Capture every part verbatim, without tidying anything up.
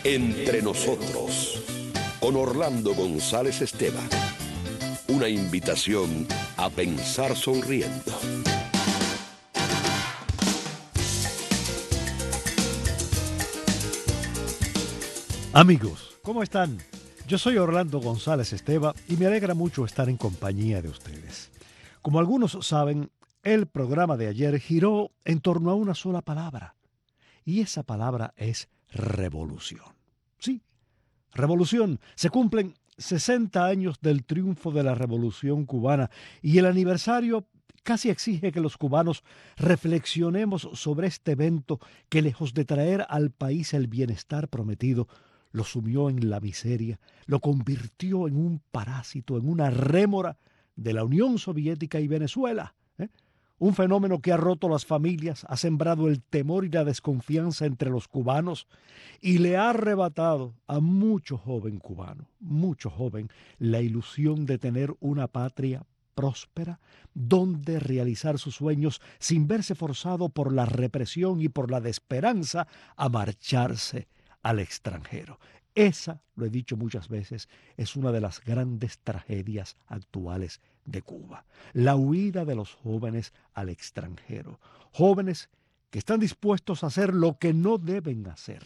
Entre nosotros, con Orlando González Esteban. Una invitación a pensar sonriendo. Amigos, ¿cómo están? Yo soy Orlando González Esteban y me alegra mucho estar en compañía de ustedes. Como algunos saben, el programa de ayer giró en torno a una sola palabra, y esa palabra es revolución. Sí, revolución. Se cumplen sesenta años del triunfo de la Revolución Cubana y el aniversario casi exige que los cubanos reflexionemos sobre este evento que, lejos de traer al país el bienestar prometido, lo sumió en la miseria, lo convirtió en un parásito, en una rémora de la Unión Soviética y Venezuela. ¿eh? Un fenómeno que ha roto las familias, ha sembrado el temor y la desconfianza entre los cubanos y le ha arrebatado a mucho joven cubano, mucho joven, la ilusión de tener una patria próspera, donde realizar sus sueños sin verse forzado por la represión y por la desesperanza a marcharse al extranjero. Esa, lo he dicho muchas veces, es una de las grandes tragedias actuales de Cuba. La huida de los jóvenes al extranjero. Jóvenes que están dispuestos a hacer lo que no deben hacer,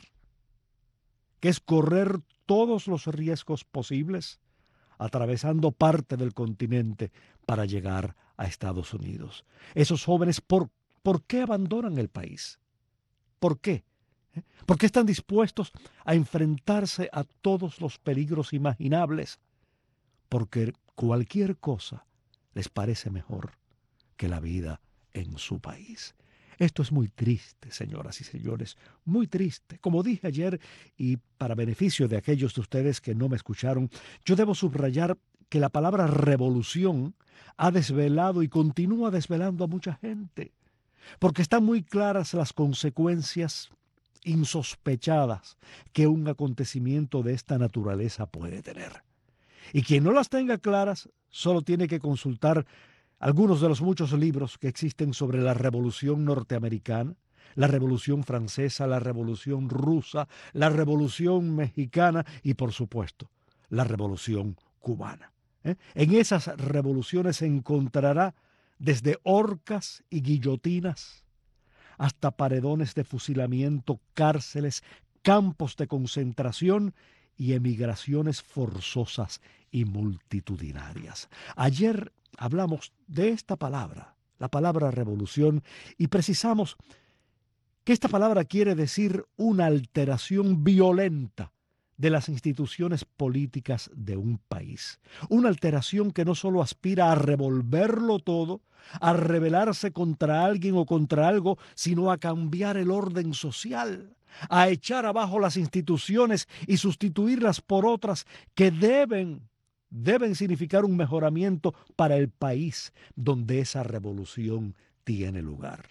que es correr todos los riesgos posibles, atravesando parte del continente para llegar a Estados Unidos. Esos jóvenes, ¿por, ¿por qué abandonan el país? ¿Por qué? ¿Por qué están dispuestos a enfrentarse a todos los peligros imaginables? Porque cualquier cosa les parece mejor que la vida en su país. Esto es muy triste, señoras y señores, muy triste. Como dije ayer, y para beneficio de aquellos de ustedes que no me escucharon, yo debo subrayar que la palabra revolución ha desvelado y continúa desvelando a mucha gente, porque están muy claras las consecuencias insospechadas que un acontecimiento de esta naturaleza puede tener. Y quien no las tenga claras solo tiene que consultar algunos de los muchos libros que existen sobre la Revolución Norteamericana, la Revolución Francesa, la Revolución Rusa, la Revolución Mexicana y, por supuesto, la Revolución Cubana. ¿Eh? En esas revoluciones se encontrará desde horcas y guillotinas hasta paredones de fusilamiento, cárceles, campos de concentración y emigraciones forzosas y multitudinarias. Ayer hablamos de esta palabra, la palabra revolución, y precisamos que esta palabra quiere decir una alteración violenta de las instituciones políticas de un país. Una alteración que no solo aspira a revolverlo todo, a rebelarse contra alguien o contra algo, sino a cambiar el orden social, a echar abajo las instituciones y sustituirlas por otras que deben, deben significar un mejoramiento para el país donde esa revolución tiene lugar.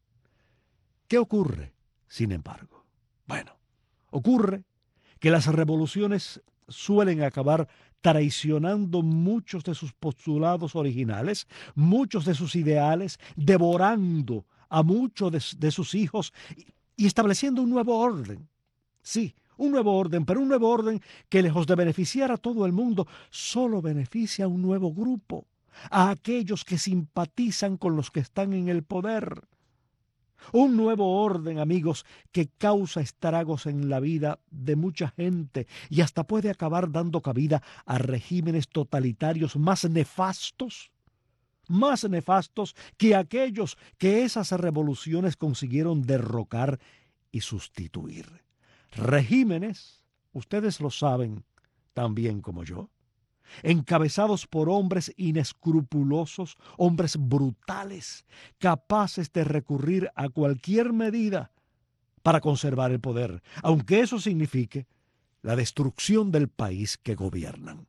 ¿Qué ocurre, sin embargo? Bueno, ocurre que las revoluciones suelen acabar traicionando muchos de sus postulados originales, muchos de sus ideales, devorando a muchos de, de sus hijos y, y estableciendo un nuevo orden. Sí, un nuevo orden, pero un nuevo orden que, lejos de beneficiar a todo el mundo, solo beneficia a un nuevo grupo, a aquellos que simpatizan con los que están en el poder. Un nuevo orden, amigos, que causa estragos en la vida de mucha gente y hasta puede acabar dando cabida a regímenes totalitarios más nefastos, más nefastos que aquellos que esas revoluciones consiguieron derrocar y sustituir. Regímenes, ustedes lo saben tan bien como yo, encabezados por hombres inescrupulosos, hombres brutales, capaces de recurrir a cualquier medida para conservar el poder, aunque eso signifique la destrucción del país que gobiernan.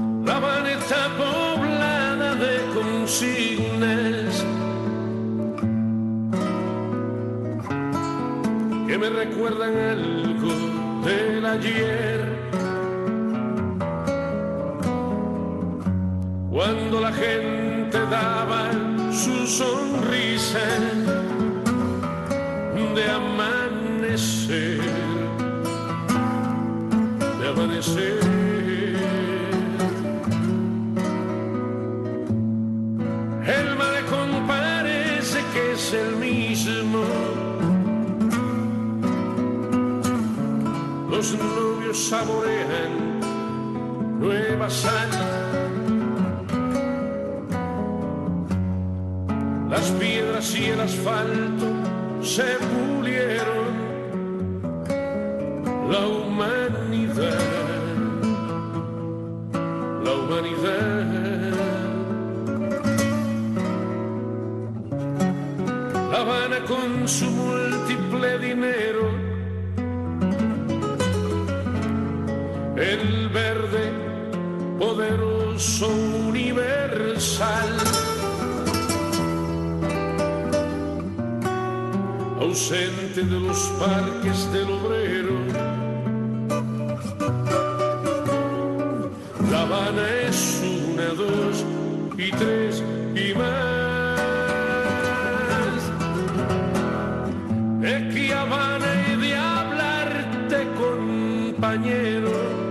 Poblada de consignas que me recuerdan algo del ayer, cuando la gente daba su sonrisa de amanecer, de amanecer. El malecón parece que es el mismo, los novios saborean nueva sal, las piedras y el asfalto se pulieron, la humanidad, la humanidad. La Habana con su múltiple dinero, el verde poderoso universal, ausente de los parques del obrero. La Habana es una, dos y tres y más. Es que Habana he de hablarte, compañero.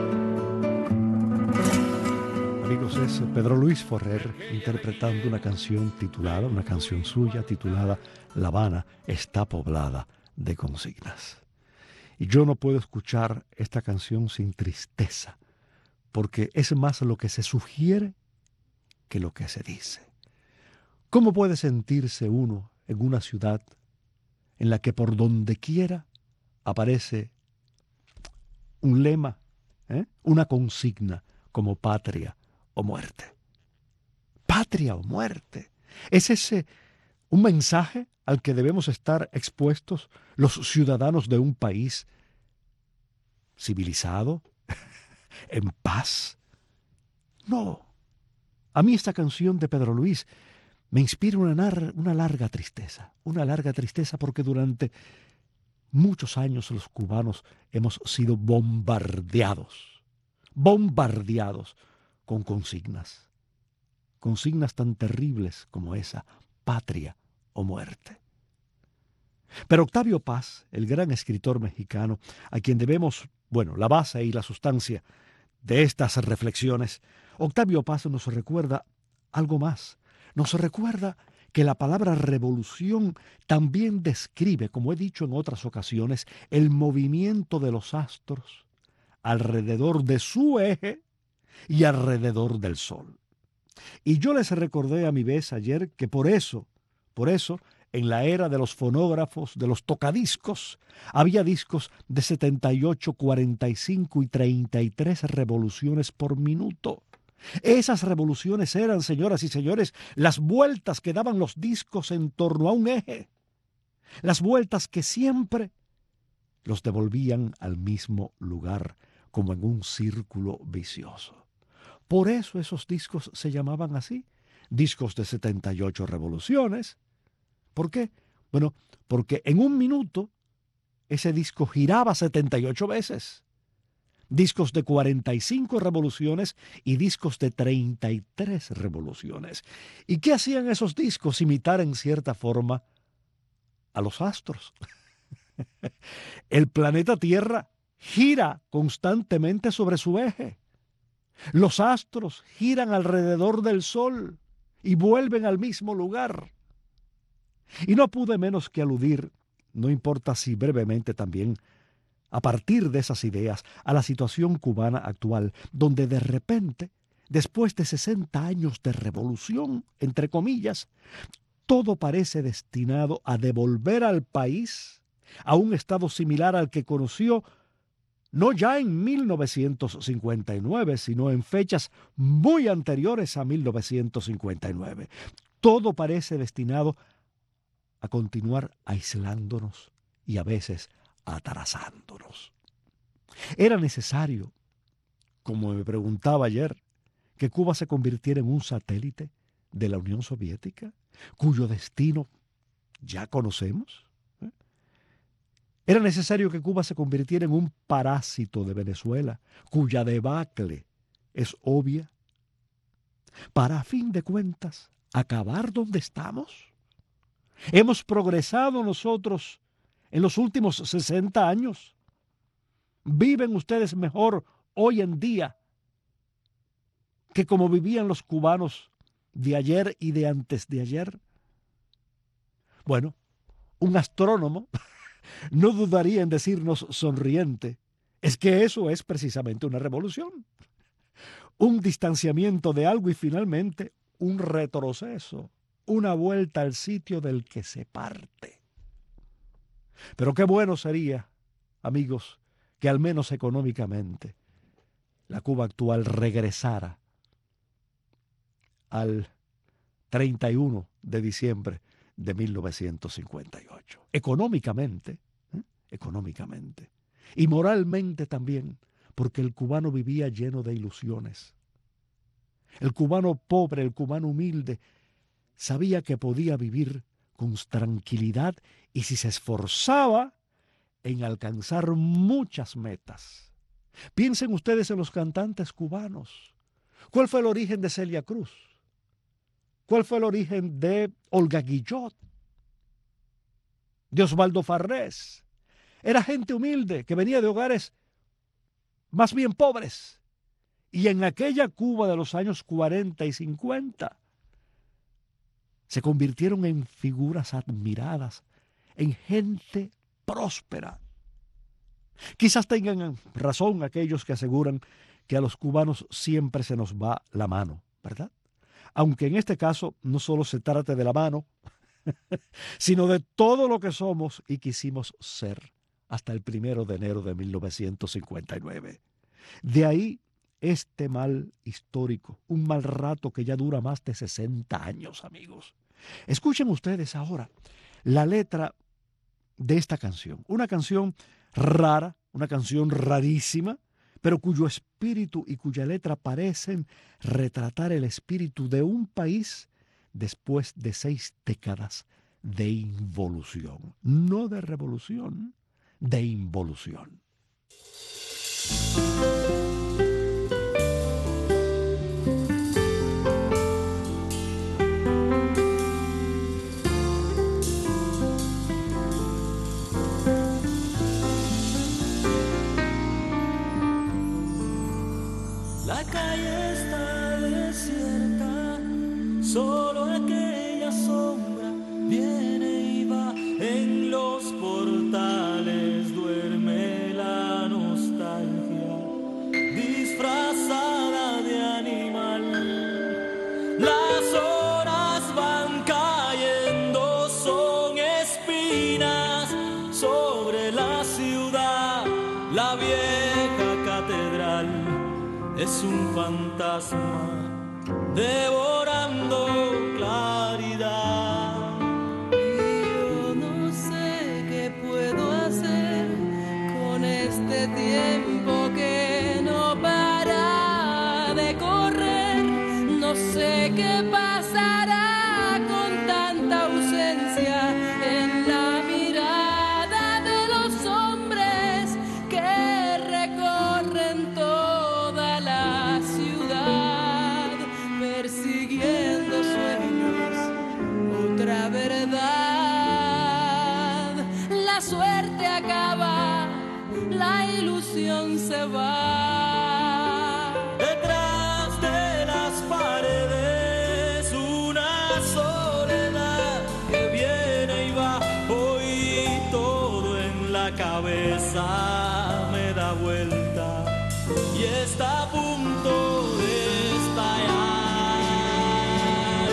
Amigos, es Pedro Luis Ferrer interpretando una canción titulada, una canción suya titulada La Habana está poblada de consignas. Y yo no puedo escuchar esta canción sin tristeza, porque es más lo que se sugiere que lo que se dice. ¿Cómo puede sentirse uno en una ciudad en la que por donde quiera aparece un lema, ¿eh? una consigna como patria o muerte? Patria o muerte. ¿Es ese un mensaje al que debemos estar expuestos los ciudadanos de un país civilizado, en paz? No. A mí esta canción de Pedro Luis me inspira una, nar- una larga tristeza, una larga tristeza porque durante muchos años los cubanos hemos sido bombardeados, bombardeados con consignas, consignas tan terribles como esa, patria o muerte. Pero Octavio Paz, el gran escritor mexicano, a quien debemos, bueno, la base y la sustancia de estas reflexiones, Octavio Paz nos recuerda algo más. Nos recuerda que la palabra revolución también describe, como he dicho en otras ocasiones, el movimiento de los astros alrededor de su eje y alrededor del sol. Y yo les recordé a mi vez ayer que por eso, por eso, en la era de los fonógrafos, de los tocadiscos, había discos de setenta y ocho, cuarenta y cinco y treinta y tres revoluciones por minuto. Esas revoluciones eran, señoras y señores, las vueltas que daban los discos en torno a un eje. Las vueltas que siempre los devolvían al mismo lugar, como en un círculo vicioso. Por eso esos discos se llamaban así, discos de setenta y ocho revoluciones. ¿Por qué? Bueno, porque en un minuto ese disco giraba setenta y ocho veces. Discos de cuarenta y cinco revoluciones y discos de treinta y tres revoluciones. ¿Y qué hacían esos discos? Imitar en cierta forma a los astros. El planeta Tierra gira constantemente sobre su eje. Los astros giran alrededor del Sol y vuelven al mismo lugar. Y no pude menos que aludir, no importa si brevemente también, a partir de esas ideas, a la situación cubana actual, donde de repente, después de sesenta años de revolución, entre comillas, todo parece destinado a devolver al país a un estado similar al que conoció no ya en mil novecientos cincuenta y nueve, sino en fechas muy anteriores a mil novecientos cincuenta y nueve. Todo parece destinado a continuar aislándonos y a veces atrasándonos. Era necesario, como me preguntaba ayer, que Cuba se convirtiera en un satélite de la Unión Soviética, cuyo destino ya conocemos. Era necesario que Cuba se convirtiera en un parásito de Venezuela, cuya debacle es obvia, para, a fin de cuentas, acabar donde estamos. Hemos progresado nosotros en los últimos sesenta años. ¿Viven ustedes mejor hoy en día que como vivían los cubanos de ayer y de antes de ayer? Bueno, un astrónomo no dudaría en decirnos sonriente, es que eso es precisamente una revolución, un distanciamiento de algo y finalmente un retroceso, una vuelta al sitio del que se parte. Pero qué bueno sería, amigos, que al menos económicamente la Cuba actual regresara al treinta y uno de diciembre de mil novecientos cincuenta y ocho. Económicamente, ¿eh? económicamente. Y moralmente también, porque el cubano vivía lleno de ilusiones. El cubano pobre, el cubano humilde, sabía que podía vivir con tranquilidad y si se esforzaba en alcanzar muchas metas. Piensen ustedes en los cantantes cubanos. ¿Cuál fue el origen de Celia Cruz? ¿Cuál fue el origen de Olga Guillot? De Osvaldo Farrés. Era gente humilde que venía de hogares más bien pobres. Y en aquella Cuba de los años cuarenta y cincuenta se convirtieron en figuras admiradas, en gente próspera. Quizás tengan razón aquellos que aseguran que a los cubanos siempre se nos va la mano, ¿verdad? Aunque en este caso no solo se trate de la mano, sino de todo lo que somos y quisimos ser hasta el primero de enero de mil novecientos cincuenta y nueve. De ahí este mal histórico, un mal rato que ya dura más de sesenta años, amigos. Escuchen ustedes ahora la letra de esta canción, una canción rara, una canción rarísima, pero cuyo espíritu y cuya letra parecen retratar el espíritu de un país después de seis décadas de involución, no de revolución, de involución. La calle está desierta, solo aquella sombra viene y va. En los portales duerme la nostalgia, disfrazada de animal. Las horas van cayendo, son espinas sobre la ciudad. La vieja catedral es un fantasma devorando claridad. Y yo no sé qué puedo hacer con este tiempo que no para de correr. No sé qué pasará con tanta ausencia en la mirada de los hombres que recorren toda la ciudad, persiguiendo sueños, otra verdad. La suerte acaba, la ilusión se va. Detrás de las paredes una soledad que viene y va. Hoy todo en la cabeza me da vuelta y está a punto de estallar.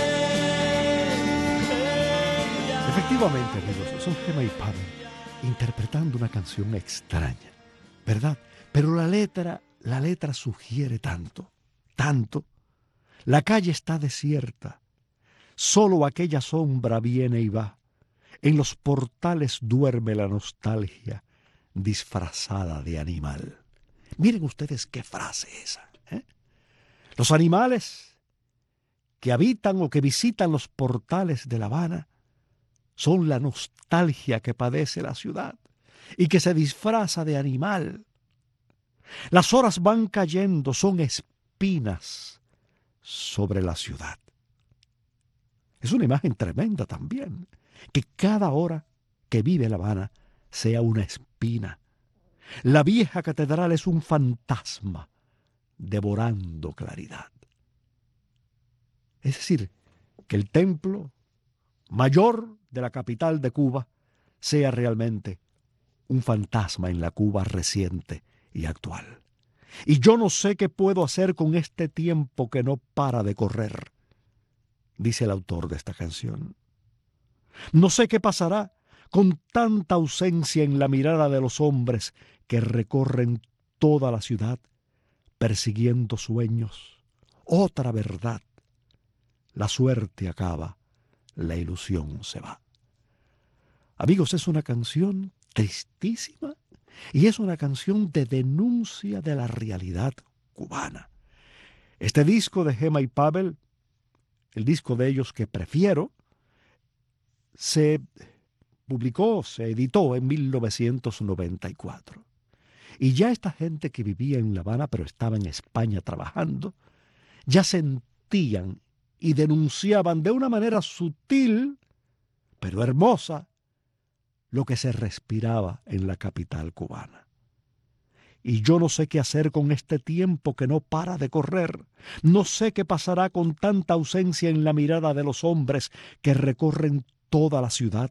Eh, eh, ya. Efectivamente, amigos, son Gema y Pavel interpretando una canción extraña, ¿verdad? Pero la letra, la letra sugiere tanto, tanto. La calle está desierta, solo aquella sombra viene y va. En los portales duerme la nostalgia, disfrazada de animal. Miren ustedes qué frase esa, ¿eh? Los animales que habitan o que visitan los portales de La Habana son la nostalgia que padece la ciudad. y que se disfraza de animal. Las horas van cayendo, son espinas sobre la ciudad. Es una imagen tremenda también, que cada hora que vive La Habana sea una espina. La vieja catedral es un fantasma devorando claridad. Es decir, que el templo mayor de la capital de Cuba sea realmente un fantasma en la Cuba reciente y actual. Y yo no sé qué puedo hacer con este tiempo que no para de correr, dice el autor de esta canción. No sé qué pasará con tanta ausencia en la mirada de los hombres que recorren toda la ciudad persiguiendo sueños. Otra verdad. La suerte acaba, la ilusión se va. Amigos, es una canción tristísima y es una canción de denuncia de la realidad cubana. Este disco de Gema y Pavel, el disco de ellos que prefiero, se publicó, se editó en mil novecientos noventa y cuatro. Y ya esta gente que vivía en La Habana, pero estaba en España trabajando, ya sentían y denunciaban de una manera sutil, pero hermosa, lo que se respiraba en la capital cubana. Y yo no sé qué hacer con este tiempo que no para de correr. No sé qué pasará con tanta ausencia en la mirada de los hombres que recorren toda la ciudad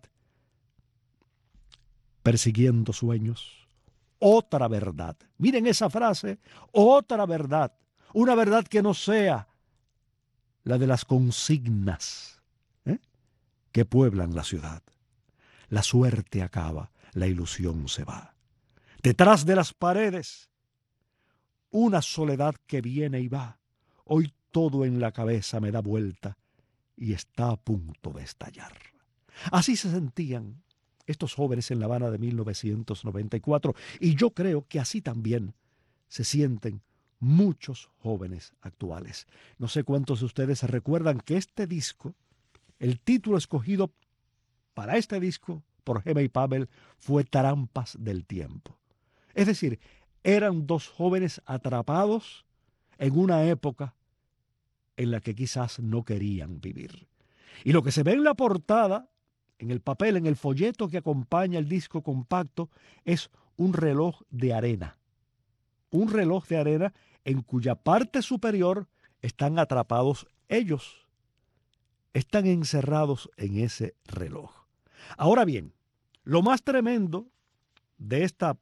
persiguiendo sueños. Otra verdad. Miren esa frase, otra verdad. Una verdad que no sea la de las consignas ¿eh? que pueblan la ciudad. La suerte acaba, la ilusión se va. Detrás de las paredes, una soledad que viene y va. Hoy todo en la cabeza me da vuelta y está a punto de estallar. Así se sentían estos jóvenes en La Habana de mil novecientos noventa y cuatro, y yo creo que así también se sienten muchos jóvenes actuales. No sé cuántos de ustedes se recuerdan que este disco, el título escogido para este disco por Gema y Pavel fue Trampas del Tiempo. Es decir, eran dos jóvenes atrapados en una época en la que quizás no querían vivir. Y lo que se ve en la portada, en el papel, en el folleto que acompaña el disco compacto, es un reloj de arena. Un reloj de arena en cuya parte superior están atrapados ellos. Están encerrados en ese reloj. Ahora bien, lo más tremendo de esta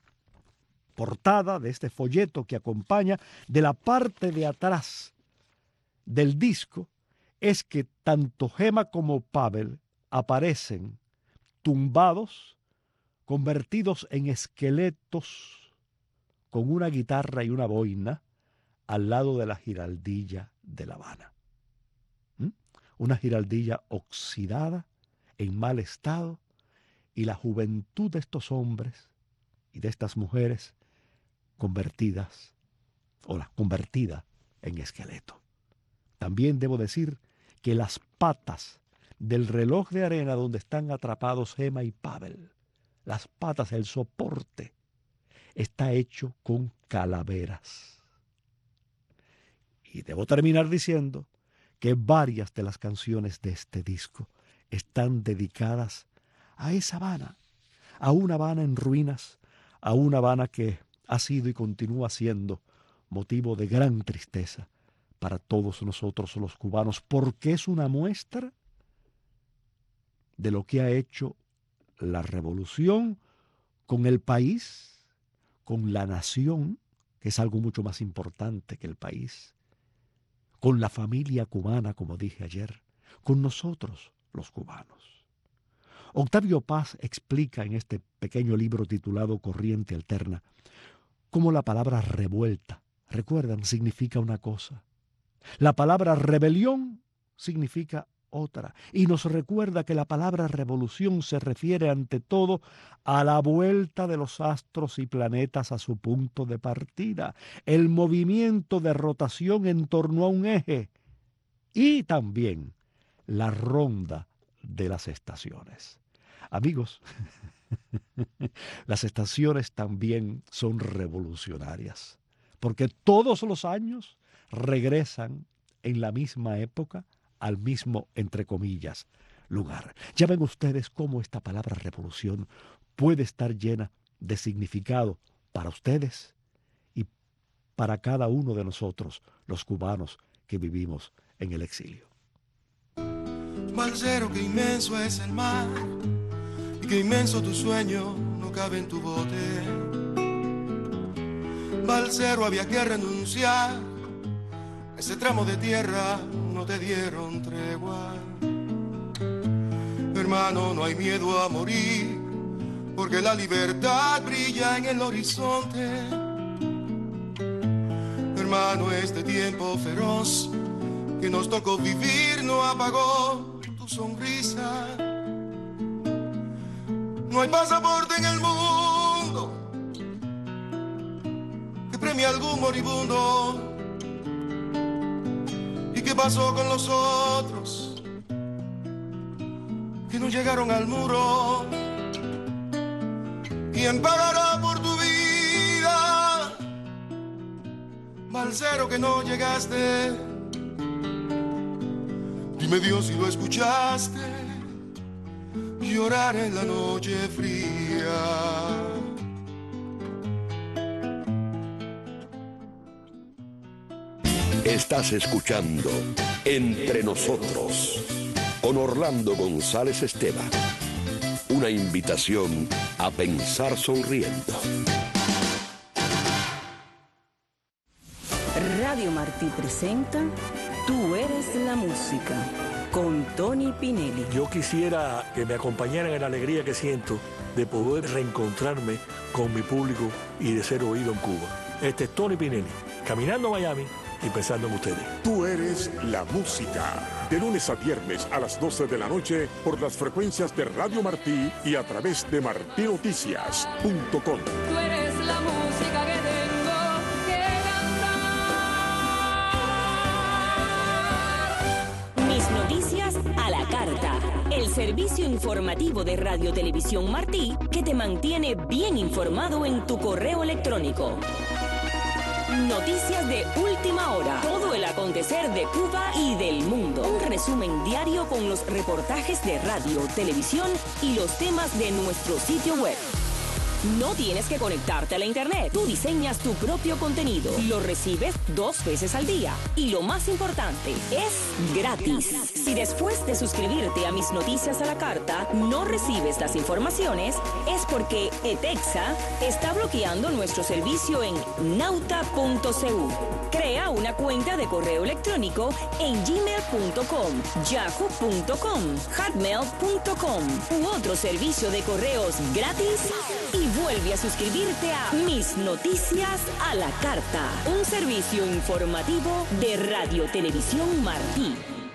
portada, de este folleto que acompaña, de la parte de atrás del disco, es que tanto Gema como Pavel aparecen tumbados, convertidos en esqueletos, con una guitarra y una boina al lado de la giraldilla de La Habana. ¿Mm? Una giraldilla oxidada, en mal estado, y la juventud de estos hombres y de estas mujeres convertidas, o la convertida en esqueleto. También debo decir que las patas del reloj de arena donde están atrapados Gema y Pavel, las patas, el soporte, está hecho con calaveras. Y debo terminar diciendo que varias de las canciones de este disco están dedicadas a esa Habana, a una Habana en ruinas, a una Habana que ha sido y continúa siendo motivo de gran tristeza para todos nosotros los cubanos, porque es una muestra de lo que ha hecho la revolución con el país, con la nación, que es algo mucho más importante que el país, con la familia cubana, como dije ayer, con nosotros los cubanos. Octavio Paz explica en este pequeño libro titulado Corriente Alterna cómo la palabra revuelta, recuerdan, significa una cosa. La palabra rebelión significa otra. Y nos recuerda que la palabra revolución se refiere ante todo a la vuelta de los astros y planetas a su punto de partida, el movimiento de rotación en torno a un eje y también la ronda de las estaciones. Amigos, Las estaciones también son revolucionarias, porque todos los años regresan en la misma época al mismo, entre comillas, lugar. Ya ven ustedes cómo esta palabra revolución puede estar llena de significado para ustedes y para cada uno de nosotros, los cubanos que vivimos en el exilio. Balsero, que inmenso es el mar y que inmenso tu sueño no cabe en tu bote. Balsero, había que renunciar, ese tramo de tierra no te dieron tregua. Hermano, no hay miedo a morir, porque la libertad brilla en el horizonte. Hermano, este tiempo feroz que nos tocó vivir no apagó tu sonrisa. No hay pasaporte en el mundo que premie a algún moribundo. ¿Y qué pasó con los otros que no llegaron al muro? ¿Quién pagará por tu vida, balsero, que no llegaste? Dime, Dios, si lo escuchaste llorar en la noche fría. Estás escuchando Entre Nosotros con Orlando González Esteban. Una invitación a pensar sonriendo. Radio Martí presenta Tú eres la música, con Tony Pinelli. Yo quisiera que me acompañaran en la alegría que siento de poder reencontrarme con mi público y de ser oído en Cuba. Este es Tony Pinelli, caminando a Miami y pensando en ustedes. Tú eres la música. De lunes a viernes a las doce de la noche por las frecuencias de Radio Martí y a través de martí noticias punto com. Tú eres la música que tengo que cantar. Mis noticias a la carta. El servicio informativo de Radio Televisión Martí que te mantiene bien informado en tu correo electrónico. Noticias de última hora. Todo el acontecer de Cuba y del mundo. Un resumen diario con los reportajes de radio, televisión y los temas de nuestro sitio web. No tienes que conectarte a la internet. Tú diseñas tu propio contenido. Lo recibes dos veces al día. Y lo más importante, es gratis. Si después de suscribirte a Mis Noticias a la Carta no recibes las informaciones, es porque ETEXA está bloqueando nuestro servicio en nauta punto c u. Crea una cuenta de correo electrónico en gmail punto com, yahoo punto com, hotmail punto com u otro servicio de correos gratis y vuelve a suscribirte a Mis Noticias a la Carta, un servicio informativo de Radio Televisión Martí.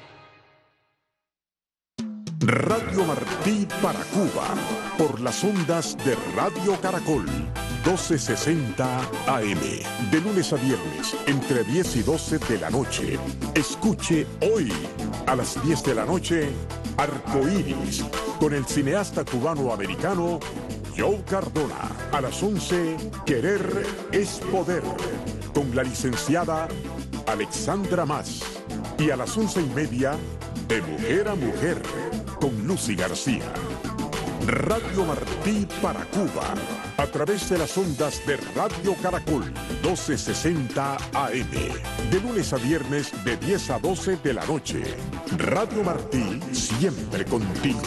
Radio Martí para Cuba, por las ondas de Radio Caracol, doce sesenta A M, de lunes a viernes, entre diez y doce de la noche. Escuche hoy, a las diez de la noche, Arcoíris, con el cineasta cubano-americano Joe Cardona. A las once, Querer es Poder, con la licenciada Alexandra Mas. Y a las once y media, De Mujer a Mujer, con Lucy García. Radio Martí para Cuba, a través de las ondas de Radio Caracol, doce sesenta A M, de lunes a viernes de diez a doce de la noche. Radio Martí, siempre contigo.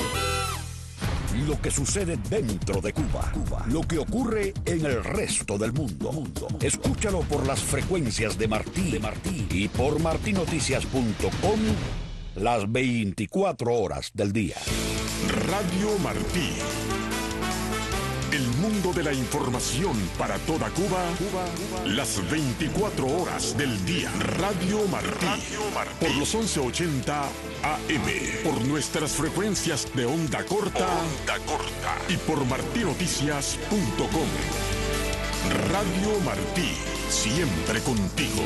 Lo que sucede dentro de Cuba, Cuba, lo que ocurre en el resto del mundo. mundo. Escúchalo por las frecuencias de Martí, de Martí y por martí noticias punto com las veinticuatro horas del día. Radio Martí. El mundo de la información para toda Cuba, Cuba, Cuba. Las veinticuatro horas del día. Radio Martí. Radio Martí. Por los once ochenta A M. Por nuestras frecuencias de onda corta. Onda corta. Y por martí noticias punto com. Radio Martí. Siempre contigo.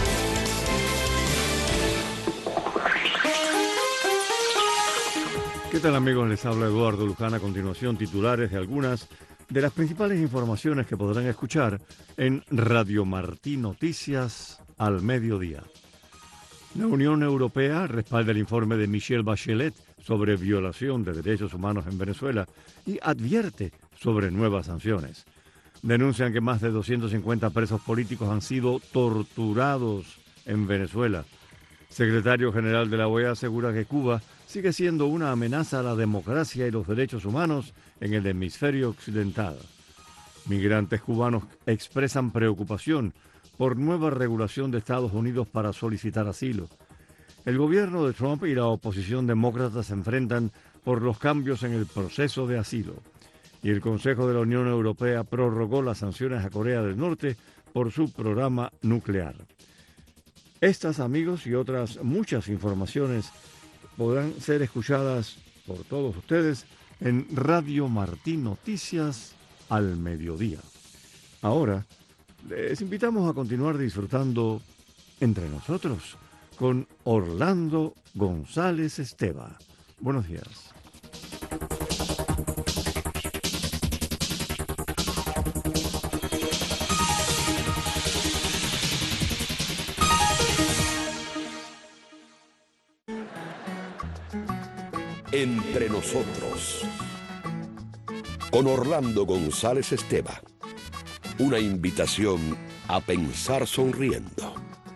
¿Qué ¿Qué tal, amigos? Les habla Eduardo Luján. A continuación, titulares de algunas de las principales informaciones que podrán escuchar en Radio Martí Noticias al mediodía. La Unión Europea respalda el informe de Michelle Bachelet sobre violación de derechos humanos en Venezuela y advierte sobre nuevas sanciones. Denuncian que más de doscientos cincuenta presos políticos han sido torturados en Venezuela. Secretario General de la O E A asegura que Cuba sigue siendo una amenaza a la democracia y los derechos humanos en el hemisferio occidental. Migrantes cubanos expresan preocupación por nueva regulación de Estados Unidos para solicitar asilo. El gobierno de Trump y la oposición demócrata se enfrentan por los cambios en el proceso de asilo. Y el Consejo de la Unión Europea prorrogó las sanciones a Corea del Norte por su programa nuclear. Estas, amigos, y otras muchas informaciones podrán ser escuchadas por todos ustedes en Radio Martí Noticias al mediodía. Ahora, les invitamos a continuar disfrutando entre nosotros con Orlando González Esteva. Buenos días. Entre nosotros, con Orlando González Esteva. Una invitación a pensar sonriendo.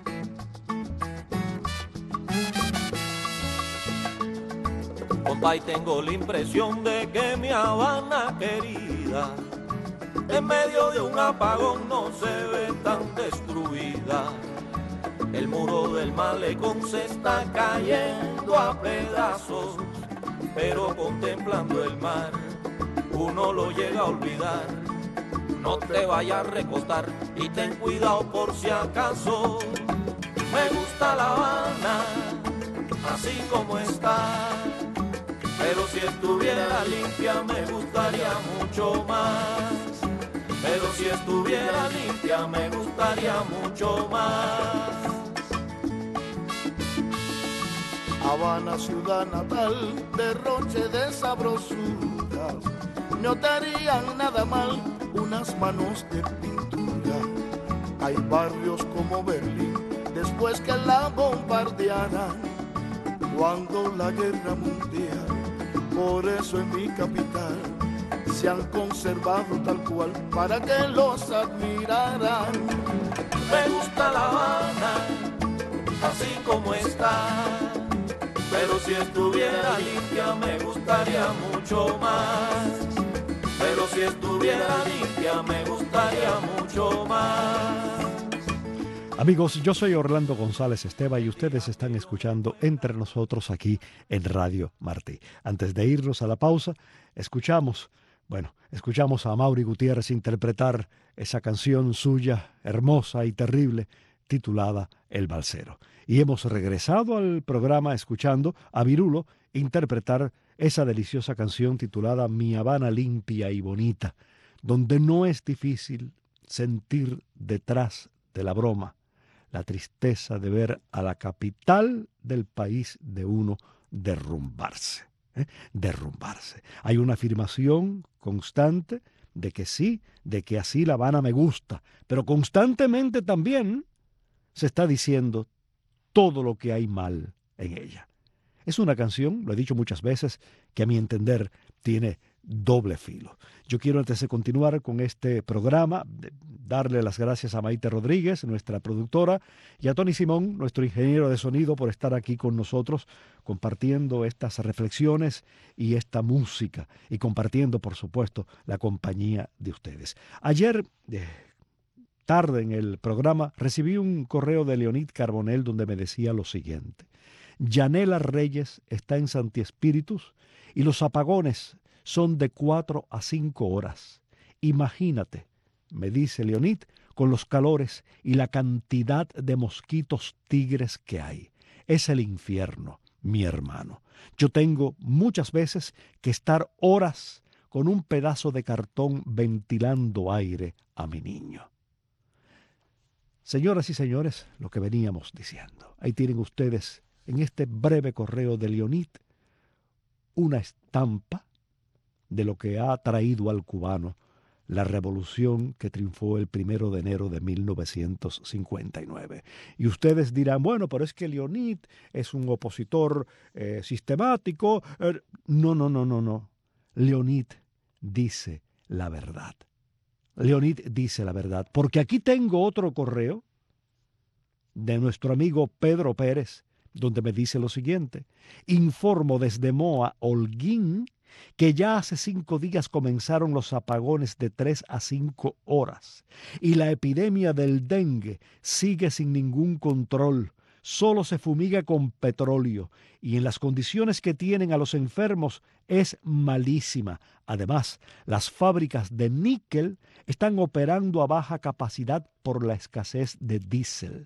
Compa, y tengo la impresión de que mi Habana querida, en medio de un apagón no se ve tan destruida. El muro del malecón se está cayendo a pedazos, pero contemplando el mar, uno lo llega a olvidar. No te vayas a recostar y ten cuidado por si acaso. Me gusta La Habana, así como está, pero si estuviera limpia me gustaría mucho más. Pero si estuviera limpia me gustaría mucho más. Habana, ciudad natal, derroche de sabrosuras, no te harían nada mal unas manos de pintura. Hay barrios como Berlín, después que la bombardearan, cuando la guerra mundial, por eso en mi capital se han conservado tal cual, para que los admiraran. Me gusta La Habana, así como está, pero si estuviera limpia me gustaría mucho más. Pero si estuviera limpia me gustaría mucho más. Amigos, yo soy Orlando González Esteva y ustedes están escuchando Entre Nosotros aquí en Radio Martí. Antes de irnos a la pausa, escuchamos, bueno, escuchamos a Mauri Gutiérrez interpretar esa canción suya, hermosa y terrible, titulada El Balsero. Y hemos regresado al programa escuchando a Virulo interpretar esa deliciosa canción titulada Mi Habana limpia y bonita, donde no es difícil sentir detrás de la broma la tristeza de ver a la capital del país de uno derrumbarse, ¿eh? derrumbarse. Hay una afirmación constante de que sí, de que así La Habana me gusta, pero constantemente también se está diciendo todo lo que hay mal en ella. Es una canción, lo he dicho muchas veces, que a mi entender tiene doble filo. Yo quiero, antes de continuar con este programa, darle las gracias a Maite Rodríguez, nuestra productora, y a Tony Simón, nuestro ingeniero de sonido, por estar aquí con nosotros, compartiendo estas reflexiones y esta música, y compartiendo, por supuesto, la compañía de ustedes. Ayer, eh, tarde en el programa, recibí un correo de Leonid Carbonell donde me decía lo siguiente: Yanela Reyes está en Santi Espíritus y los apagones son de cuatro a cinco horas. Imagínate, me dice Leonid, con los calores y la cantidad de mosquitos tigres que hay. Es el infierno, mi hermano. Yo tengo muchas veces que estar horas con un pedazo de cartón ventilando aire a mi niño. Señoras y señores, lo que veníamos diciendo. Ahí tienen ustedes, en este breve correo de Leonid, una estampa de lo que ha traído al cubano la revolución que triunfó el primero de enero de mil novecientos cincuenta y nueve. Y ustedes dirán, bueno, pero es que Leonid es un opositor eh, sistemático. Eh, no, no, no, no, no. Leonid dice la verdad. Leonid dice la verdad. Porque aquí tengo otro correo de nuestro amigo Pedro Pérez, donde me dice lo siguiente. Informo desde Moa, Holguín, que ya hace cinco días comenzaron los apagones de tres a cinco horas y la epidemia del dengue sigue sin ningún control. Solo se fumiga con petróleo y en las condiciones que tienen a los enfermos es malísima. Además, las fábricas de níquel están operando a baja capacidad por la escasez de diésel.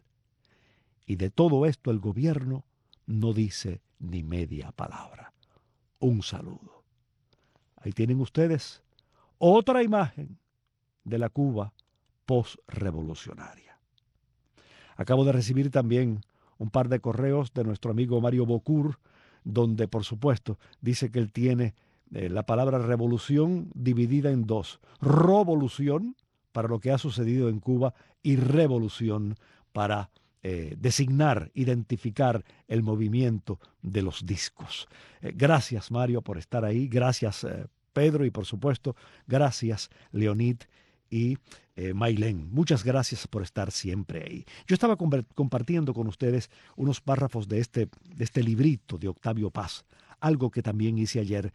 Y de todo esto el gobierno no dice ni media palabra. Un saludo. Ahí tienen ustedes otra imagen de la Cuba postrevolucionaria. Acabo de recibir también un par de correos de nuestro amigo Mario Bocur, donde por supuesto dice que él tiene eh, la palabra revolución dividida en dos. Revolución para lo que ha sucedido en Cuba y revolución para eh, designar, identificar el movimiento de los discos. Eh, gracias Mario por estar ahí, gracias eh, Pedro y por supuesto gracias Leonid y eh, Maylén. Muchas gracias por estar siempre ahí. Yo estaba compartiendo con ustedes unos párrafos de este, de este librito de Octavio Paz, algo que también hice ayer,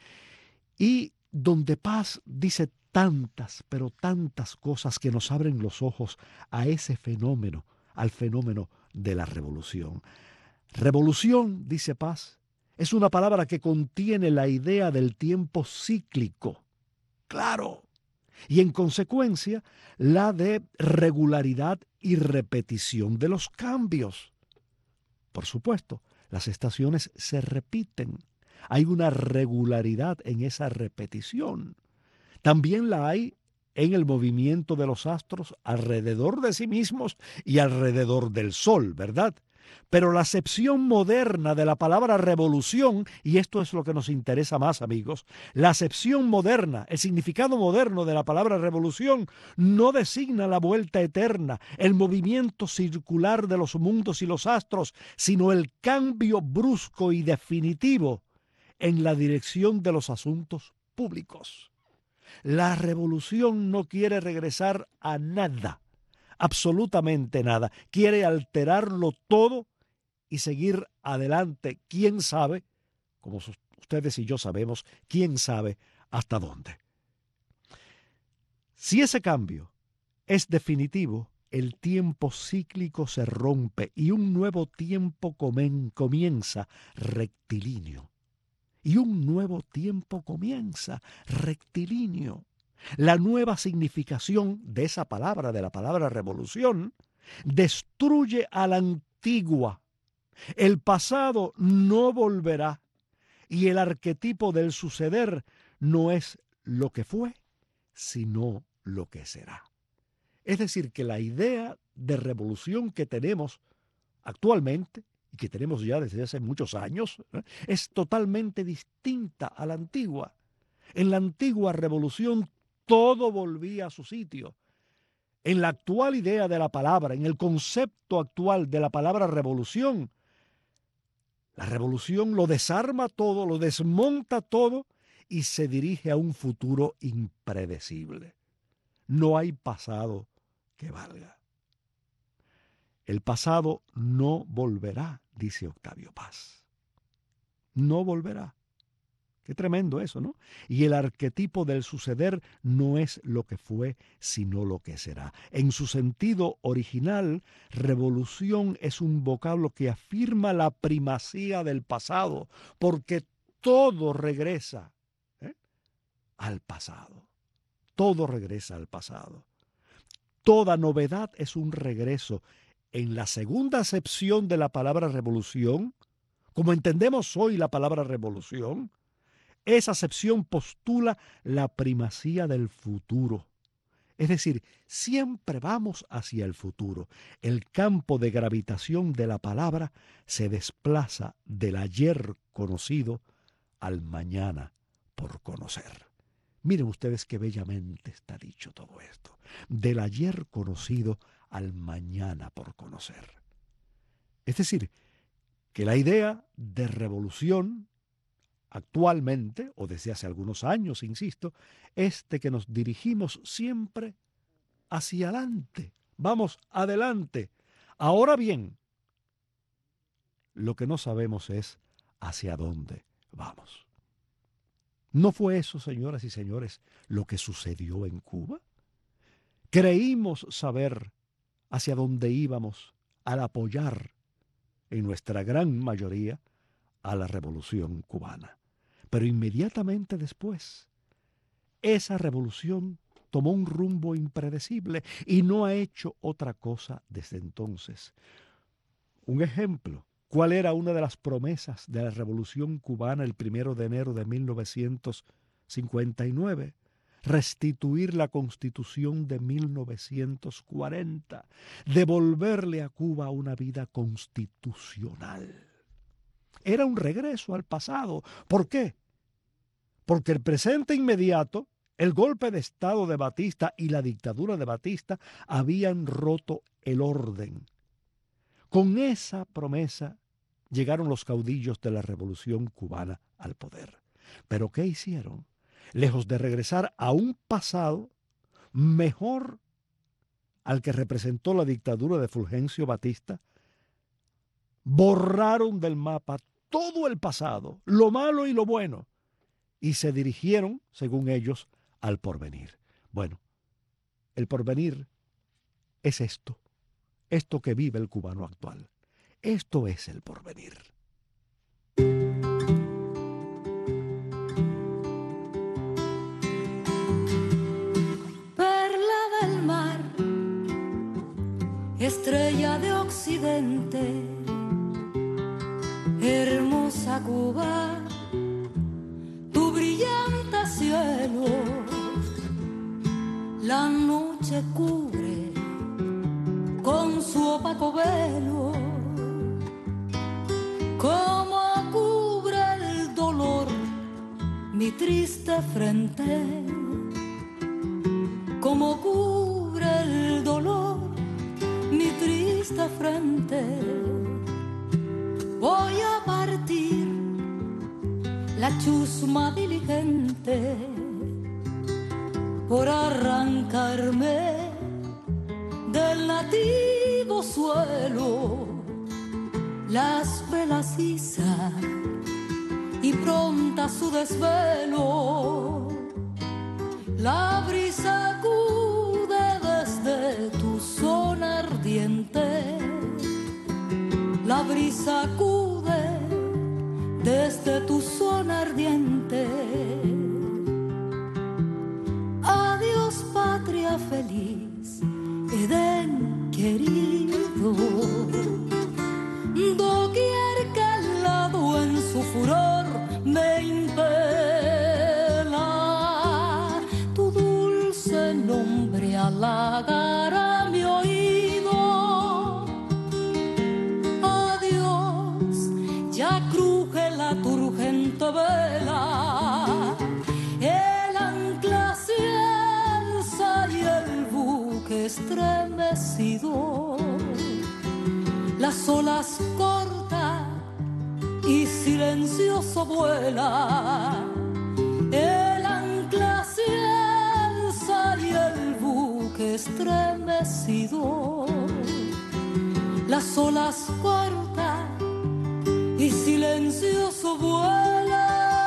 y donde Paz dice tantas, pero tantas cosas que nos abren los ojos a ese fenómeno, al fenómeno de la revolución. Revolución, dice Paz, es una palabra que contiene la idea del tiempo cíclico. Claro. Y en consecuencia, la de regularidad y repetición de los cambios. Por supuesto, las estaciones se repiten. Hay una regularidad en esa repetición. También la hay en el movimiento de los astros alrededor de sí mismos y alrededor del Sol, ¿verdad? Pero la acepción moderna de la palabra revolución, y esto es lo que nos interesa más, amigos, la acepción moderna, el significado moderno de la palabra revolución no designa la vuelta eterna, el movimiento circular de los mundos y los astros, sino el cambio brusco y definitivo en la dirección de los asuntos públicos. La revolución no quiere regresar a nada, absolutamente nada. Quiere alterarlo todo y seguir adelante. ¿Quién sabe? Como ustedes y yo sabemos, ¿quién sabe hasta dónde? Si ese cambio es definitivo, el tiempo cíclico se rompe y un nuevo tiempo comienza rectilíneo. Y un nuevo tiempo comienza rectilíneo. La nueva significación de esa palabra, de la palabra revolución, destruye a la antigua. El pasado no volverá y el arquetipo del suceder no es lo que fue, sino lo que será. Es decir, que la idea de revolución que tenemos actualmente y que tenemos ya desde hace muchos años, ¿eh?, es totalmente distinta a la antigua. En la antigua revolución todo volvía a su sitio. En la actual idea de la palabra, en el concepto actual de la palabra revolución, la revolución lo desarma todo, lo desmonta todo y se dirige a un futuro impredecible. No hay pasado que valga. El pasado no volverá, dice Octavio Paz. No volverá. Qué tremendo eso, ¿no? Y el arquetipo del suceder no es lo que fue, sino lo que será. En su sentido original, revolución es un vocablo que afirma la primacía del pasado, porque todo regresa ¿eh? al pasado. Todo regresa al pasado. Toda novedad es un regreso. En la segunda acepción de la palabra revolución, como entendemos hoy la palabra revolución, esa acepción postula la primacía del futuro. Es decir, siempre vamos hacia el futuro. El campo de gravitación de la palabra se desplaza del ayer conocido al mañana por conocer. Miren ustedes qué bellamente está dicho todo esto. Del ayer conocido al mañana por conocer. Es decir, que la idea de revolución actualmente, o desde hace algunos años, insisto, es de que nos dirigimos siempre hacia adelante. Vamos adelante. Ahora bien, lo que no sabemos es hacia dónde vamos. ¿No fue eso, señoras y señores, lo que sucedió en Cuba? Creímos saber hacia dónde íbamos al apoyar, en nuestra gran mayoría, a la revolución cubana. Pero inmediatamente después, esa revolución tomó un rumbo impredecible y no ha hecho otra cosa desde entonces. Un ejemplo. ¿Cuál era una de las promesas de la Revolución Cubana el primero de enero de mil novecientos cincuenta y nueve? Restituir la Constitución de mil novecientos cuarenta, devolverle a Cuba una vida constitucional. Era un regreso al pasado. ¿Por qué? Porque el presente inmediato, el golpe de Estado de Batista y la dictadura de Batista habían roto el orden. Con esa promesa llegaron los caudillos de la Revolución Cubana al poder. ¿Pero qué hicieron? Lejos de regresar a un pasado mejor al que representó la dictadura de Fulgencio Batista, borraron del mapa todo el pasado, lo malo y lo bueno, y se dirigieron, según ellos, al porvenir. Bueno, el porvenir es esto, esto que vive el cubano actual. Esto es el porvenir. Perla del mar, estrella de occidente, hermosa Cuba, tu brillante cielo, la noche cubre con su opaco velo. Como cubre el dolor mi triste frente, como cubre el dolor mi triste frente, voy a partir la chusma diligente por arrancarme del nativo suelo las velas iza y pronta su desvelo. La brisa acude desde tu zona ardiente. La brisa acude desde tu zona ardiente. Adiós, patria feliz, Edén querido. Doquier que al lado en su furor me impela, tu dulce nombre halagará mi oído. Adiós, ya cruje la turgente vela, el ancla se alza y el buque estremecido. Las olas corta y silencioso vuela, el ancla se alza y el buque estremecido. Las olas corta y silencioso vuela.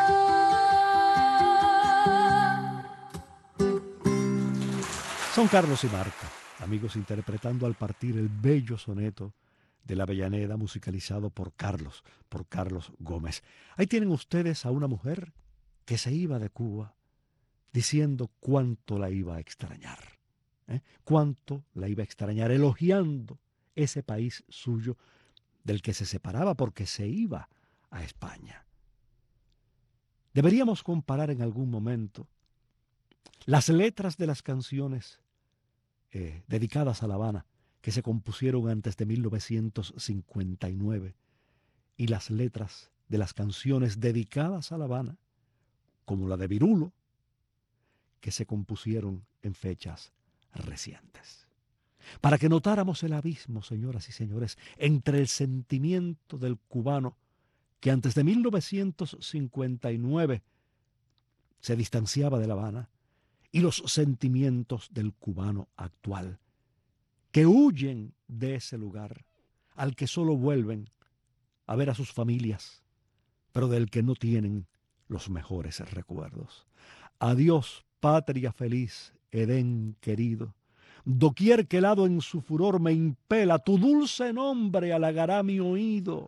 Son Carlos y Marta, amigos, interpretando al partir el bello soneto de la Avellaneda, musicalizado por Carlos, por Carlos Gómez. Ahí tienen ustedes a una mujer que se iba de Cuba diciendo cuánto la iba a extrañar, ¿eh? Cuánto la iba a extrañar, elogiando ese país suyo del que se separaba porque se iba a España. Deberíamos comparar en algún momento las letras de las canciones eh, dedicadas a La Habana, que se compusieron antes de mil novecientos cincuenta y nueve, y las letras de las canciones dedicadas a La Habana, como la de Virulo, que se compusieron en fechas recientes. Para que notáramos el abismo, señoras y señores, entre el sentimiento del cubano que antes de mil novecientos cincuenta y nueve se distanciaba de La Habana y los sentimientos del cubano actual, que huyen de ese lugar, al que solo vuelven a ver a sus familias, pero del que no tienen los mejores recuerdos. Adiós, patria feliz, Edén querido. Doquier que el hado en su furor me impela, tu dulce nombre halagará mi oído.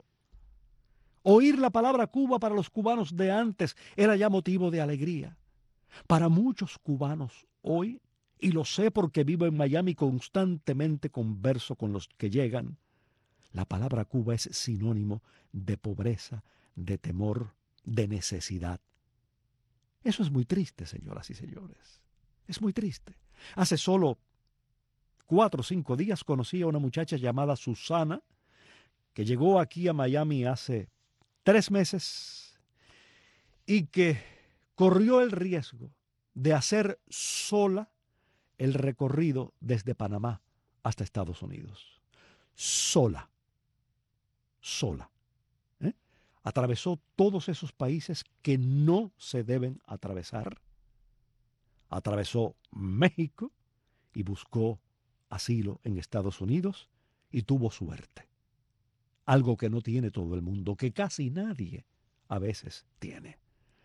Oír la palabra Cuba para los cubanos de antes era ya motivo de alegría. Para muchos cubanos hoy, y lo sé porque vivo en Miami, constantemente converso con los que llegan, la palabra Cuba es sinónimo de pobreza, de temor, de necesidad. Eso es muy triste, señoras y señores. Es muy triste. Hace solo cuatro o cinco días conocí a una muchacha llamada Susana, que llegó aquí a Miami hace tres meses y que corrió el riesgo de hacer sola el recorrido desde Panamá hasta Estados Unidos. Sola. Sola. ¿Eh? Atravesó todos esos países que no se deben atravesar. Atravesó México y buscó asilo en Estados Unidos y tuvo suerte. Algo que no tiene todo el mundo, que casi nadie a veces tiene.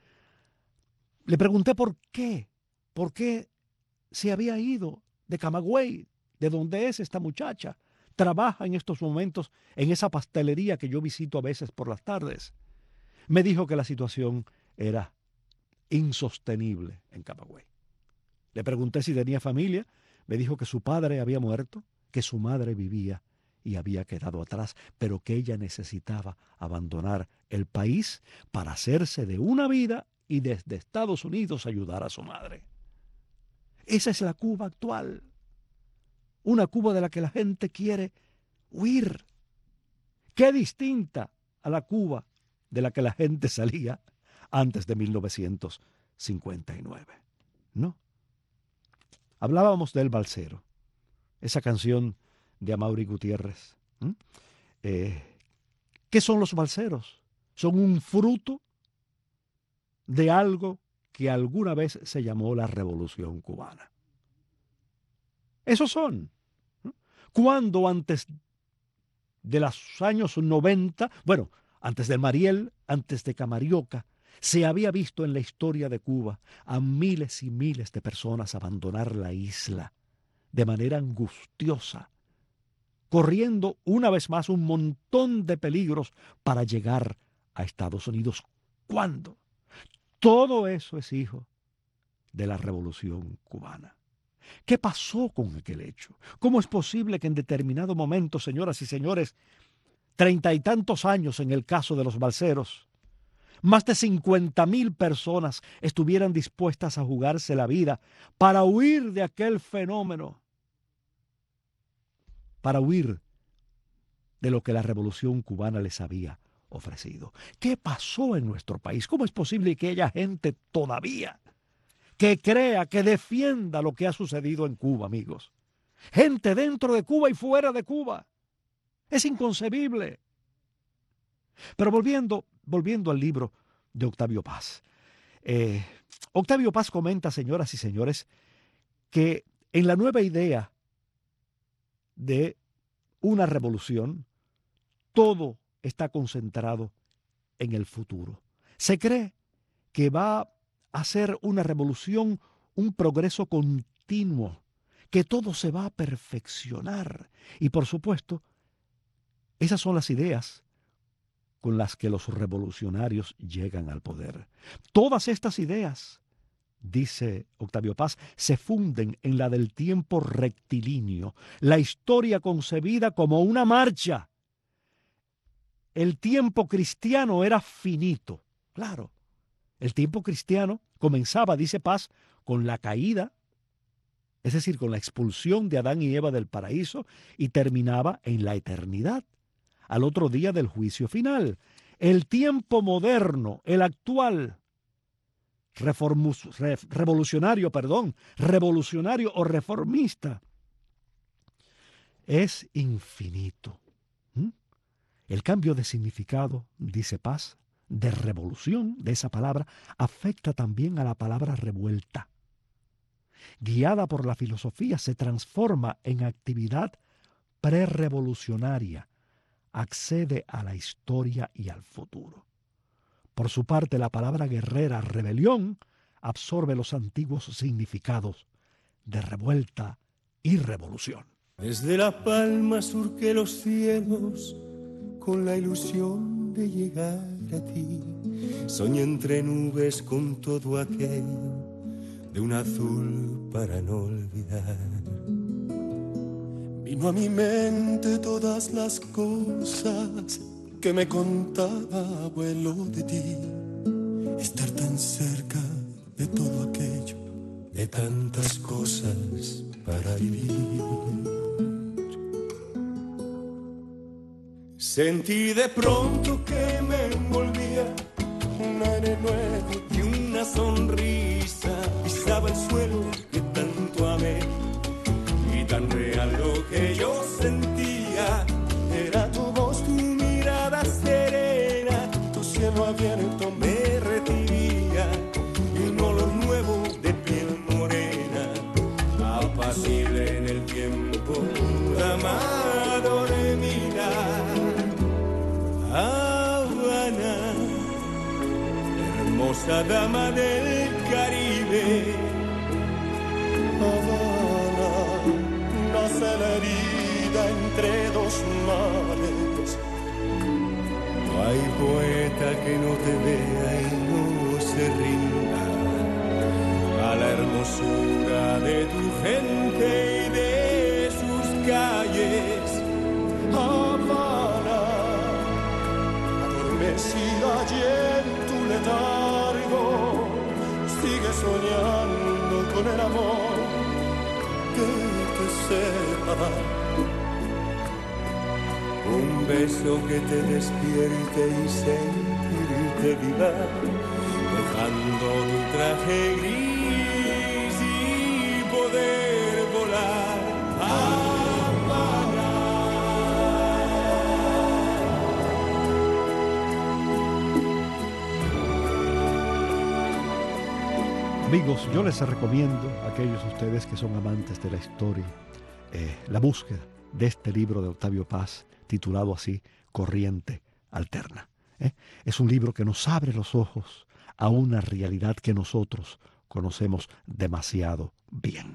Le pregunté por qué, por qué se había ido de Camagüey, de donde es esta muchacha. Trabaja en estos momentos en esa pastelería que yo visito a veces por las tardes. Me dijo que la situación era insostenible en Camagüey. Le pregunté si tenía familia. Me dijo que su padre había muerto, que su madre vivía y había quedado atrás, pero que ella necesitaba abandonar el país para hacerse de una vida y desde Estados Unidos ayudar a su madre. Esa es la Cuba actual. Una Cuba de la que la gente quiere huir. Qué distinta a la Cuba de la que la gente salía antes de mil novecientos cincuenta y nueve. ¿No? Hablábamos del Balsero, esa canción de Amaury Gutiérrez. ¿Mm? Eh, ¿Qué son los balseros? Son un fruto de algo que alguna vez se llamó la Revolución Cubana. Esos son. ¿No? Cuando antes de los años noventa, bueno, antes del Mariel, antes de Camarioca, se había visto en la historia de Cuba a miles y miles de personas abandonar la isla de manera angustiosa, corriendo una vez más un montón de peligros para llegar a Estados Unidos. ¿Cuándo? Todo eso es hijo de la Revolución Cubana. ¿Qué pasó con aquel hecho? ¿Cómo es posible que en determinado momento, señoras y señores, treinta y tantos años en el caso de los balseros, más de cincuenta mil personas estuvieran dispuestas a jugarse la vida para huir de aquel fenómeno, para huir de lo que la Revolución Cubana les había ofrecido? ¿Qué pasó en nuestro país? ¿Cómo es posible que haya gente todavía que crea, que defienda lo que ha sucedido en Cuba, amigos? Gente dentro de Cuba y fuera de Cuba. Es inconcebible. Pero volviendo, volviendo al libro de Octavio Paz. Eh, Octavio Paz comenta, señoras y señores, que en la nueva idea de una revolución, todo está concentrado en el futuro. Se cree que va a ser una revolución, un progreso continuo, que todo se va a perfeccionar. Y por supuesto, esas son las ideas con las que los revolucionarios llegan al poder. Todas estas ideas, dice Octavio Paz, se funden en la del tiempo rectilíneo, la historia concebida como una marcha. El tiempo cristiano era finito, claro. El tiempo cristiano comenzaba, dice Paz, con la caída, es decir, con la expulsión de Adán y Eva del paraíso, y terminaba en la eternidad, al otro día del juicio final. El tiempo moderno, el actual, reformus, re, revolucionario, perdón, revolucionario o reformista, es infinito. ¿Mm? El cambio de significado, dice Paz, de revolución, de esa palabra, afecta también a la palabra revuelta. Guiada por la filosofía, se transforma en actividad prerevolucionaria, accede a la historia y al futuro. Por su parte, la palabra guerrera, rebelión, absorbe los antiguos significados de revuelta y revolución. Desde La Palma surqué los cielos con la ilusión de llegar a ti. Soñé entre nubes con todo aquello de un azul para no olvidar. Vino a mi mente todas las cosas que me contaba abuelo de ti. Estar tan cerca de todo aquello, de tantas cosas para vivir. Sentí de pronto que me envolvía un aire nuevo y una sonrisa. Pisaba el suelo que tanto amé y tan real lo que yo sentía. Era tu voz, tu mirada serena, tu cielo abierto me recibía y un olor nuevo de piel morena, apacible en el tiempo, dama dormida. Habana, hermosa dama del Caribe. Habana, nace la herida entre dos mares. No hay poeta que no te vea y no se rinda a la hermosura de tu gente y de sus calles. Habana, adormecida y en tu letargo, sigue soñando con el amor que te sepa. Un beso que te despierte y sentirte viva, dejando tu traje gris y poder volar. Amigos, yo les recomiendo a aquellos de ustedes que son amantes de la historia, eh, la búsqueda de este libro de Octavio Paz, titulado así, Corriente Alterna. ¿eh? Es un libro que nos abre los ojos a una realidad que nosotros conocemos demasiado bien.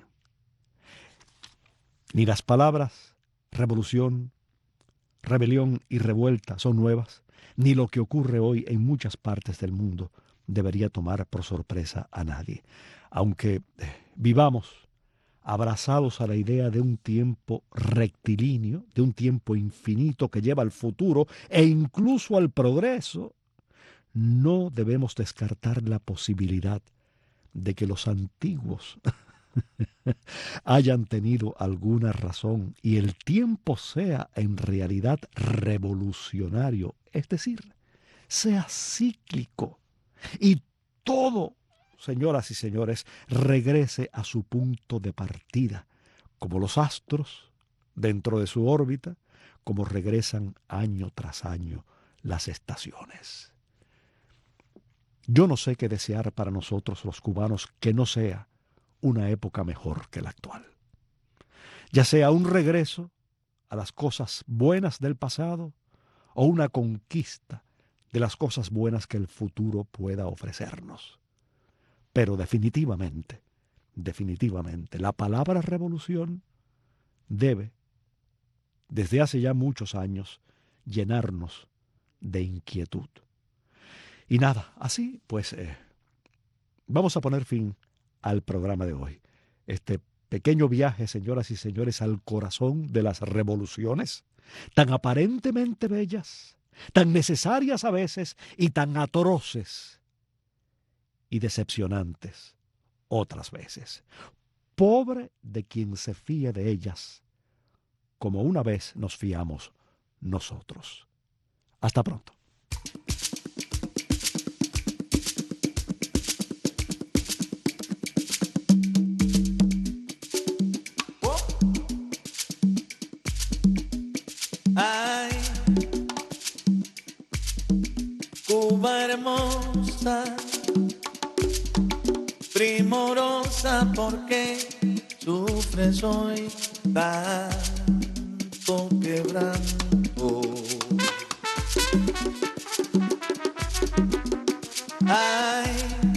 Ni las palabras revolución, rebelión y revuelta son nuevas, ni lo que ocurre hoy en muchas partes del mundo debería tomar por sorpresa a nadie. Aunque eh, vivamos abrazados a la idea de un tiempo rectilíneo, de un tiempo infinito que lleva al futuro e incluso al progreso, no debemos descartar la posibilidad de que los antiguos hayan tenido alguna razón y el tiempo sea en realidad revolucionario, es decir, sea cíclico. Y todo, señoras y señores, regrese a su punto de partida, como los astros dentro de su órbita, como regresan año tras año las estaciones. Yo no sé qué desear para nosotros los cubanos que no sea una época mejor que la actual. Ya sea un regreso a las cosas buenas del pasado o una conquista de las cosas buenas que el futuro pueda ofrecernos. Pero definitivamente, definitivamente, la palabra revolución debe, desde hace ya muchos años, llenarnos de inquietud. Y nada, así pues, eh, vamos a poner fin al programa de hoy. Este pequeño viaje, señoras y señores, al corazón de las revoluciones, tan aparentemente bellas, tan necesarias a veces y tan atroces y decepcionantes otras veces. Pobre de quien se fíe de ellas, como una vez nos fiamos nosotros. Hasta pronto. Cuba hermosa, primorosa, porque sufres hoy tanto quebranto. Ay,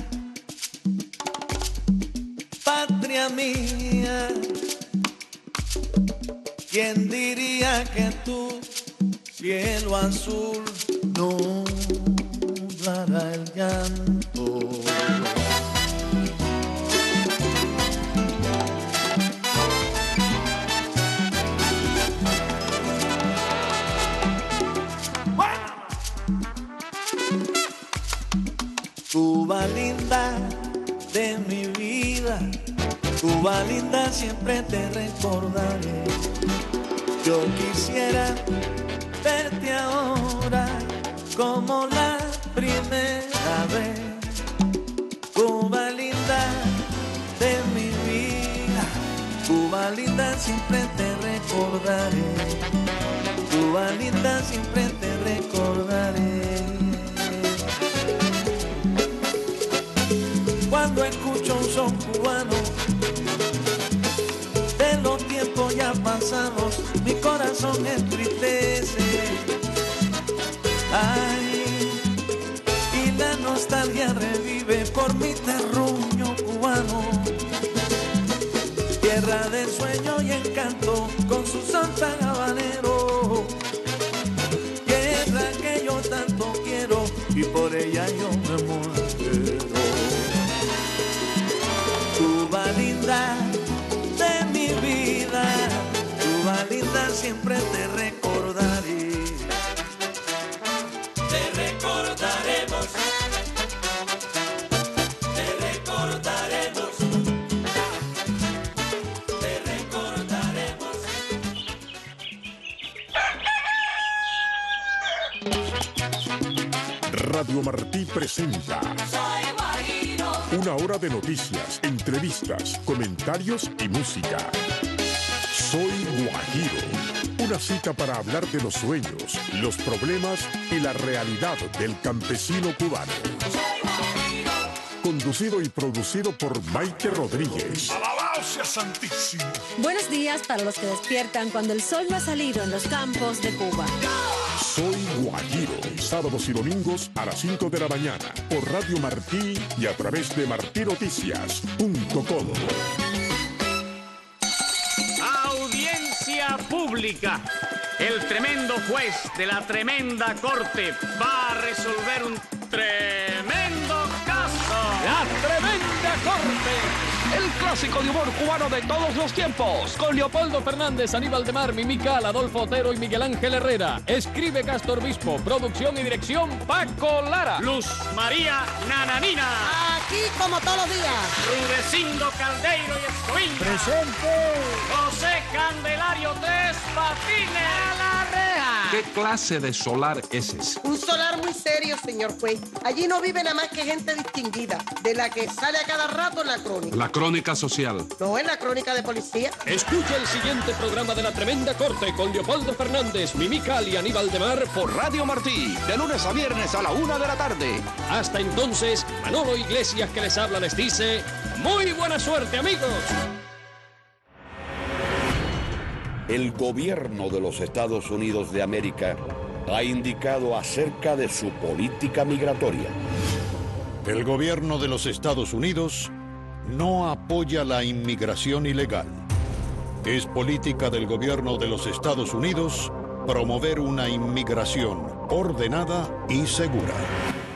patria mía, ¿quién diría que tu cielo azul nublará el llanto? Cuba linda de mi vida, Cuba linda, siempre te recordaré. Yo quisiera verte ahora como la primera vez. Cuba linda de mi vida, Cuba linda, siempre te recordaré. Cuba linda, siempre te recordaré. Cuando escucho un son cubano de los tiempos ya pasados, mi corazón entristece. Ay, y la nostalgia revive por mi terruño cubano, tierra de sueño y encanto con su son tan habanero, tierra que yo tanto quiero y por ella yo me muero. Cuba linda de mi vida, Cuba linda, siempre te recordaré. Te recordaremos, te recordaremos, te recordaremos. Radio Martí presenta una hora de noticias, entrevistas, comentarios y música. Soy Guajiro. Una cita para hablar de los sueños, los problemas y la realidad del campesino cubano. Conducido y producido por Maite Rodríguez. ¡Alabado sea Santísimo! Buenos días para los que despiertan cuando el sol no ha salido en los campos de Cuba. Soy Guajiro, sábados y domingos a las cinco de la mañana por Radio Martí y a través de martí noticias punto com. Audiencia pública. El tremendo juez de la tremenda corte va a resolver un tremendo caso. La tremenda corte. El clásico de humor cubano de todos los tiempos. Con Leopoldo Fernández, Aníbal de Mar, Mimical, Adolfo Otero y Miguel Ángel Herrera. Escribe Castro Obispo. Producción y dirección Paco Lara. Luz María Nananina. Aquí como todos los días. Rudecindo Caldeiro y Escoviña. Presente. José Candelario Tres Patines. A la reja. ¿Qué clase de solar es ese? Un solar muy serio, señor juez. Allí no vive nada más que gente distinguida, de la que sale a cada rato en la crónica. La crónica social. No es la crónica de policía. Escucha el siguiente programa de La Tremenda Corte con Leopoldo Fernández, Mimical y Aníbal de Mar por Radio Martí, de lunes a viernes a la una de la tarde. Hasta entonces, Manolo Iglesias que les habla les dice, ¡muy buena suerte, amigos! El gobierno de los Estados Unidos de América ha indicado acerca de su política migratoria. El gobierno de los Estados Unidos no apoya la inmigración ilegal. Es política del gobierno de los Estados Unidos promover una inmigración ordenada y segura.